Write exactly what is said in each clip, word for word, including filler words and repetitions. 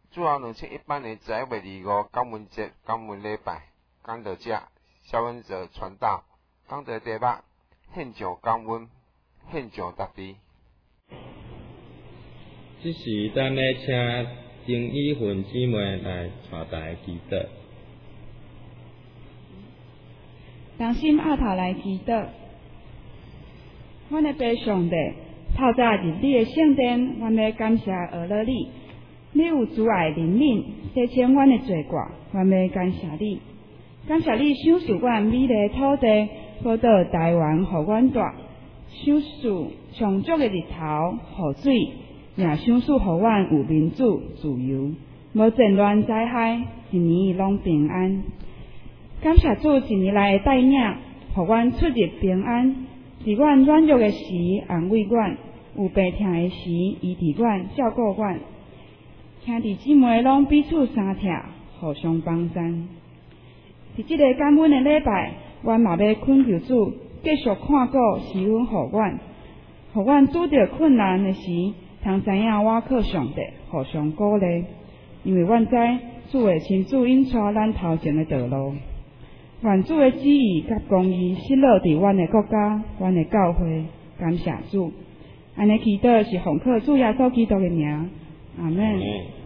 主后两千一八年十一月二十五感恩节感恩礼拜，讲到这，肖恩泽传道，讲到题目，献上感恩，献上大地。 这时，咱要请丁义芬姊妹来带台祈祷。 同心压头来祈祷。阮的爸上帝，透早入你的圣殿，阮要感谢俄勒你。你有慈爱怜悯，洗清阮的罪过，阮要感谢你。感谢你赏赐阮美丽的土地，报道台湾，互阮住；赏赐上足的日头，雨水，也赏赐互阮有民主、自由，无战乱灾害，一年拢平安。感谢主一年来的带领，互阮出入平安，伫阮软弱的时安慰阮，有病痛的时医治阮，照顾阮。兄弟姊妹拢彼此相疼，互相帮衬。伫即个感恩的礼拜，阮嘛要恳求主继续看顾施恩互阮，互阮拄着困难的时，通知影我靠上帝，互相鼓励。因为阮知主会亲自引带咱头前的道路。愿主的旨意甲公义失落伫阮的国家、阮的教会，感谢主。安尼祈祷是奉靠主耶稣基督的名，阿门。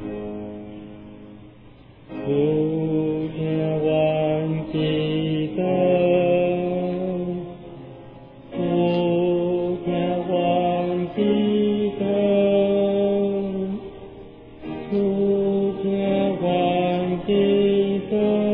主听阮祈祷，主听阮祈祷，主听阮祈祷。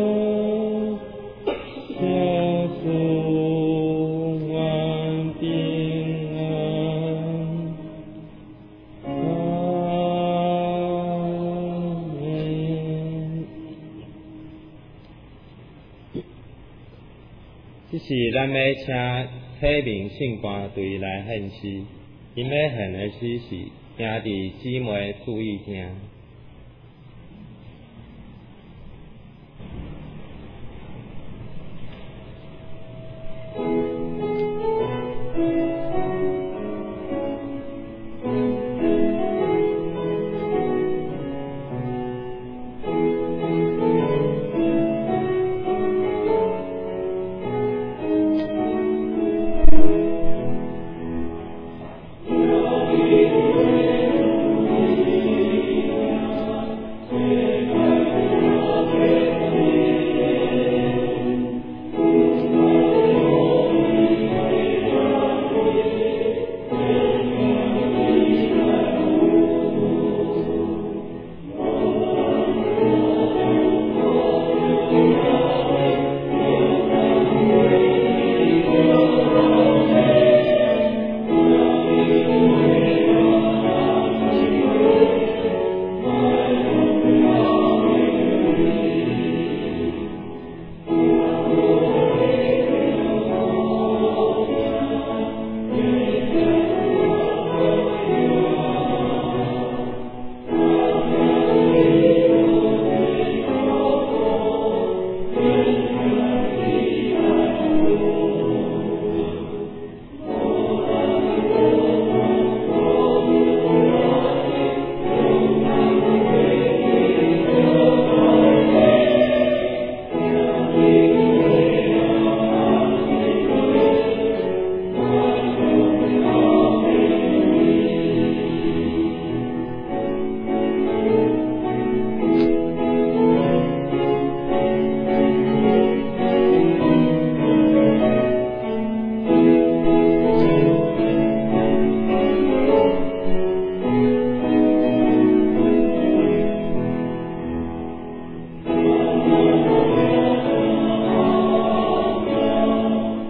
这是咱要请体面圣官队来献诗，因要献的诗是兄弟姊妹注意听。